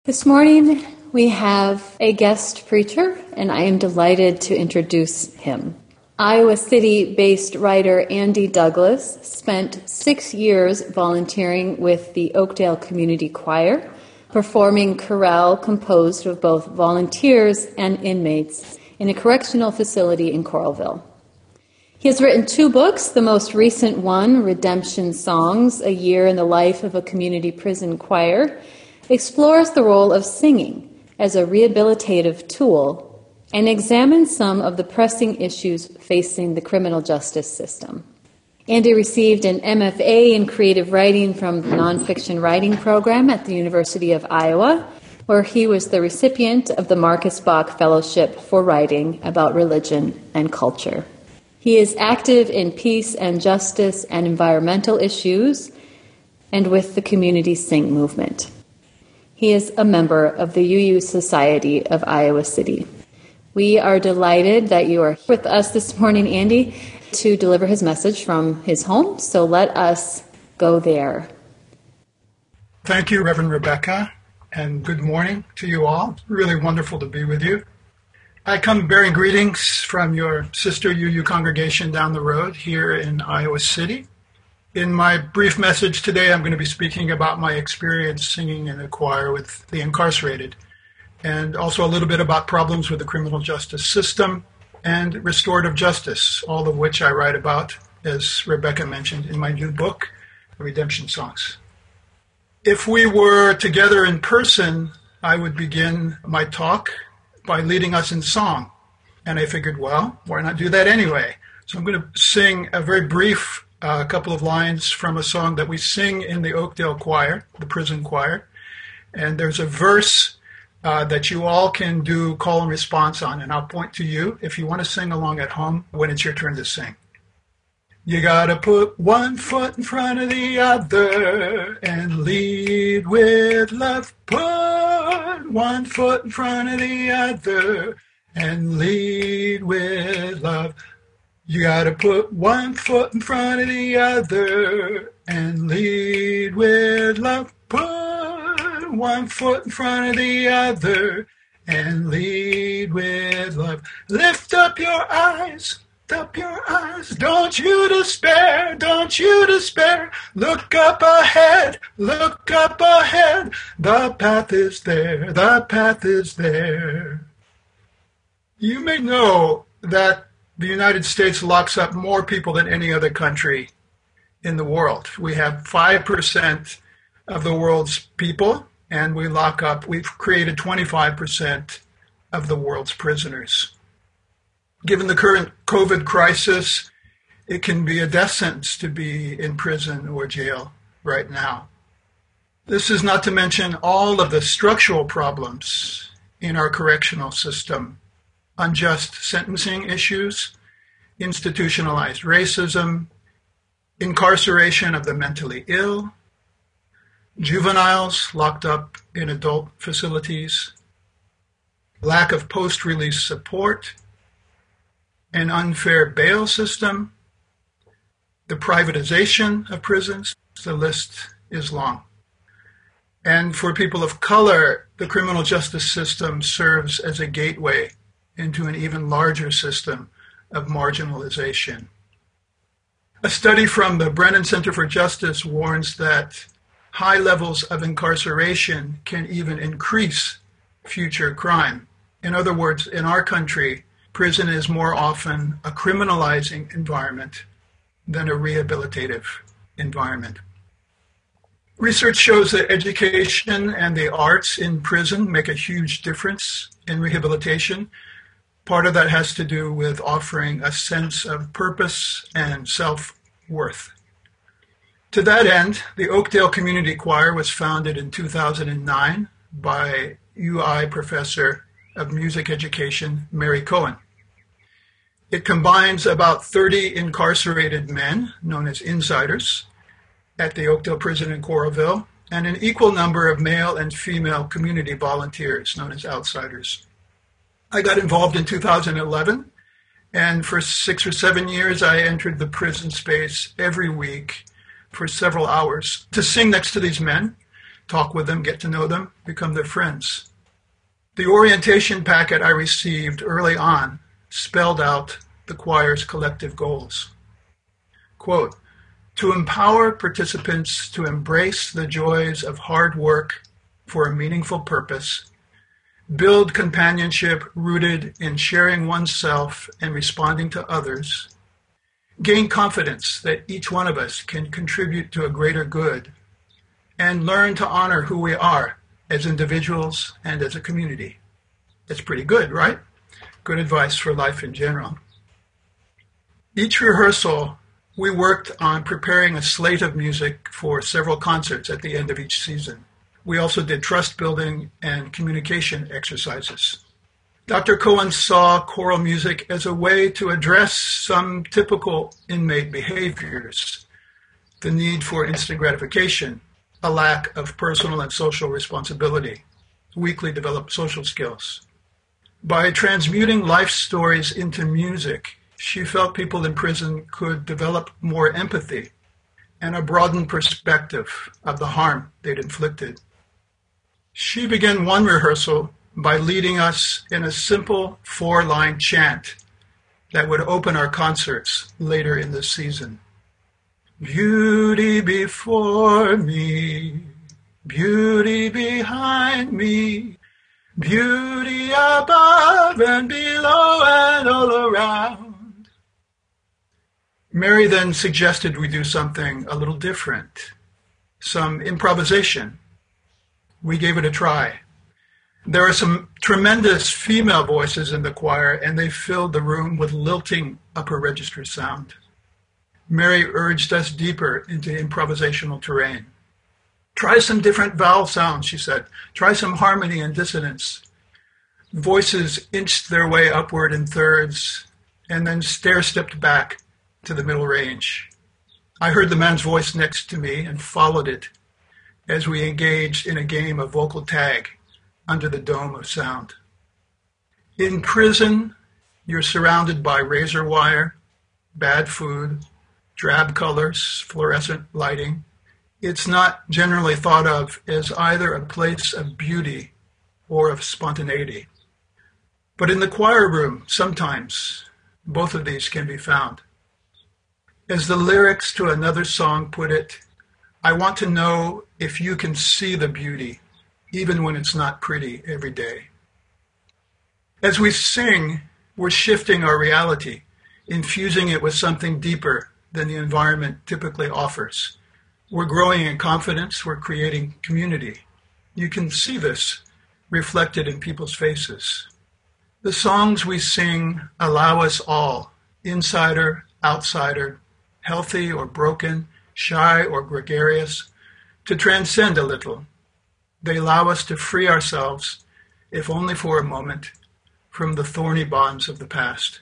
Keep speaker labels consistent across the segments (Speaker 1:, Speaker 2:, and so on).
Speaker 1: This morning we have a guest preacher, and I am delighted to introduce him. Iowa City-based writer Andy Douglas spent 6 years volunteering with the Oakdale Community Choir, performing chorale composed of both volunteers and inmates in a correctional facility in Coralville. He has written 2 books, the most recent one, Redemption Songs, A Year in the Life of a Community Prison Choir, explores the role of singing as a rehabilitative tool and examines some of the pressing issues facing the criminal justice system. Andy received an MFA in creative writing from the nonfiction writing program at the University of Iowa, where he was the recipient of the Marcus Bach Fellowship for Writing about Religion and Culture. He is active in peace and justice and environmental issues and with the Community Sing movement. He is a member of the UU Society of Iowa City. We are delighted that you are with us this morning, Andy, to deliver his message from his home. So let us go there.
Speaker 2: Thank you, Reverend Rebecca, and good morning to you all. Really wonderful to be with you. I come bearing greetings from your sister UU congregation down the road here in Iowa City. In my brief message today, I'm going to be speaking about my experience singing in a choir with the incarcerated, and also a little bit about problems with the criminal justice system and restorative justice, all of which I write about, as Rebecca mentioned, in my new book, Redemption Songs. If we were together in person, I would begin my talk by leading us in song. And I figured, well, why not do that anyway? So I'm going to sing a very brief couple of lines from a song that we sing in the Oakdale Choir, the prison choir. And there's a verse that you all can do call and response on, and I'll point to you if you want to sing along at home when it's your turn to sing. You gotta put one foot in front of the other and lead with love. Put one foot in front of the other and lead with love. You gotta put one foot in front of the other and lead with love. Put one foot in front of the other and lead with love. Lift up your eyes, lift up your eyes. Don't you despair, don't you despair. Look up ahead, look up ahead. The path is there, the path is there. You may know that the United States locks up more people than any other country in the world. We have 5% of the world's people, and we've created 25% of the world's prisoners. Given the current COVID crisis, it can be a death sentence to be in prison or jail right now. This is not to mention all of the structural problems in our correctional system. Unjust sentencing issues, institutionalized racism, incarceration of the mentally ill, juveniles locked up in adult facilities, lack of post-release support, an unfair bail system, the privatization of prisons. The list is long. And for people of color, the criminal justice system serves as a gateway into an even larger system of marginalization. A study from the Brennan Center for Justice warns that high levels of incarceration can even increase future crime. In other words, in our country, prison is more often a criminalizing environment than a rehabilitative environment. Research shows that education and the arts in prison make a huge difference in rehabilitation. Part of that has to do with offering a sense of purpose and self-worth. To that end, the Oakdale Community Choir was founded in 2009 by UI Professor of Music Education, Mary Cohen. It combines about 30 incarcerated men, known as insiders, at the Oakdale Prison in Coralville, and an equal number of male and female community volunteers, known as outsiders. I got involved in 2011, and for 6 or 7 years, I entered the prison space every week for several hours to sing next to these men, talk with them, get to know them, become their friends. The orientation packet I received early on spelled out the choir's collective goals. Quote, to empower participants to embrace the joys of hard work for a meaningful purpose, build companionship rooted in sharing oneself and responding to others, gain confidence that each one of us can contribute to a greater good, and learn to honor who we are as individuals and as a community. That's pretty good, right? Good advice for life in general. Each rehearsal, we worked on preparing a slate of music for several concerts at the end of each season. We also did trust building and communication exercises. Dr. Cohen saw choral music as a way to address some typical inmate behaviors, the need for instant gratification, a lack of personal and social responsibility, weakly developed social skills. By transmuting life stories into music, she felt people in prison could develop more empathy and a broadened perspective of the harm they'd inflicted. She began one rehearsal by leading us in a simple 4-line chant that would open our concerts later in the season. Beauty before me, beauty behind me, beauty above and below and all around. Mary then suggested we do something a little different, some improvisation. We gave it a try. There are some tremendous female voices in the choir, and they filled the room with lilting upper register sound. Mary urged us deeper into improvisational terrain. Try some different vowel sounds, she said. Try some harmony and dissonance. Voices inched their way upward in thirds, and then stair-stepped back to the middle range. I heard the man's voice next to me and followed it as we engaged in a game of vocal tag under the dome of sound. In prison, you're surrounded by razor wire, bad food, drab colors, fluorescent lighting. It's not generally thought of as either a place of beauty or of spontaneity. But in the choir room, sometimes both of these can be found. As the lyrics to another song put it, I want to know if you can see the beauty, even when it's not pretty every day. As we sing, we're shifting our reality, infusing it with something deeper than the environment typically offers. We're growing in confidence, we're creating community. You can see this reflected in people's faces. The songs we sing allow us all, insider, outsider, healthy or broken, shy or gregarious, to transcend a little. They allow us to free ourselves, if only for a moment, from the thorny bonds of the past.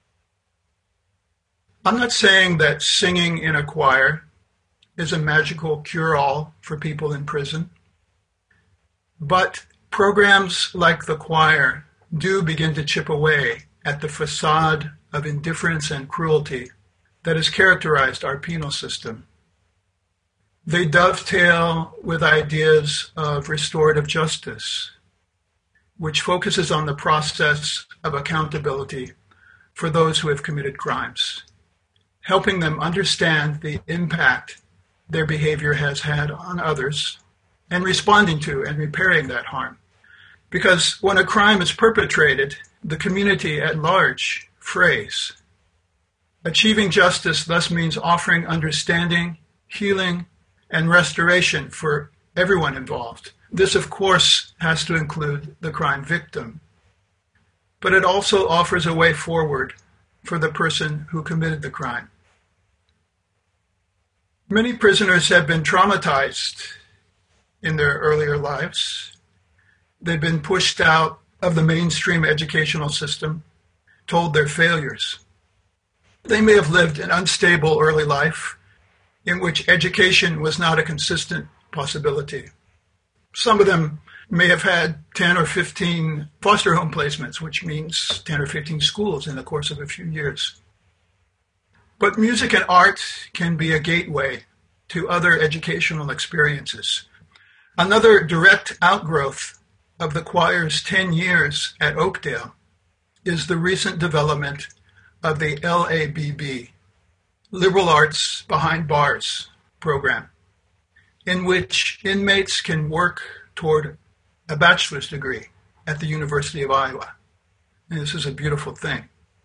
Speaker 2: I'm not saying that singing in a choir is a magical cure-all for people in prison, but programs like the choir do begin to chip away at the facade of indifference and cruelty that has characterized our penal system. They dovetail with ideas of restorative justice, which focuses on the process of accountability for those who have committed crimes, helping them understand the impact their behavior has had on others and responding to and repairing that harm. Because when a crime is perpetrated, the community at large frays. Achieving justice thus means offering understanding, healing, and restoration for everyone involved. This, of course, has to include the crime victim. But it also offers a way forward for the person who committed the crime. Many prisoners have been traumatized in their earlier lives. They've been pushed out of the mainstream educational system, told they're failures. They may have lived an unstable early life in which education was not a consistent possibility. Some of them may have had 10 or 15 foster home placements, which means 10 or 15 schools in the course of a few years. But music and art can be a gateway to other educational experiences. Another direct outgrowth of the choir's 10 years at Oakdale is the recent development of the LABB, Liberal Arts Behind Bars program, in which inmates can work toward a bachelor's degree at the University of Iowa. And this is a beautiful thing.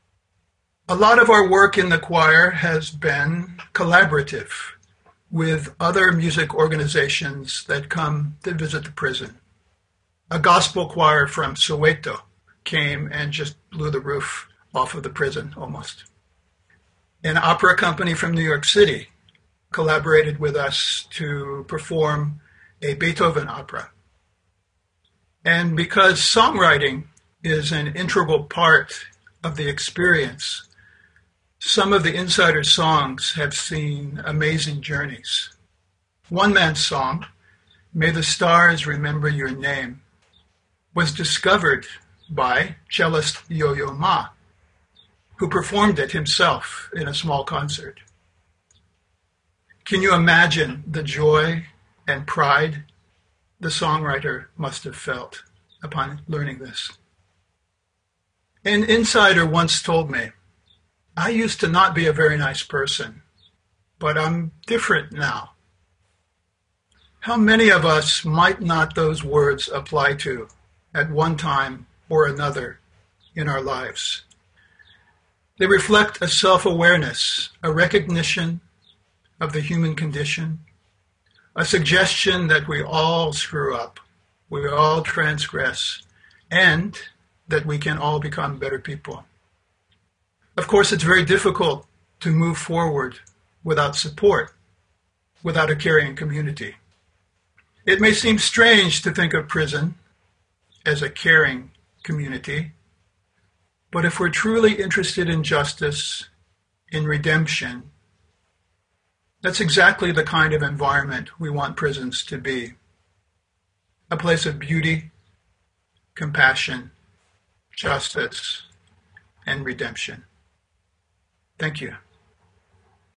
Speaker 2: A lot of our work in the choir has been collaborative with other music organizations that come to visit the prison. A gospel choir from Soweto came and just blew the roof off of the prison almost. An opera company from New York City collaborated with us to perform a Beethoven opera. And because songwriting is an integral part of the experience, some of the insider songs have seen amazing journeys. One man's song, May the Stars Remember Your Name, was discovered by cellist Yo-Yo Ma, who performed it himself in a small concert. Can you imagine the joy and pride the songwriter must have felt upon learning this? An insider once told me, I used to not be a very nice person, but I'm different now. How many of us might not those words apply to at one time or another in our lives? They reflect a self-awareness, a recognition of the human condition, a suggestion that we all screw up, we all transgress, and that we can all become better people. Of course, it's very difficult to move forward without support, without a caring community. It may seem strange to think of prison as a caring community, but if we're truly interested in justice, in redemption, that's exactly the kind of environment we want prisons to be. A place of beauty, compassion, justice, and redemption. Thank you.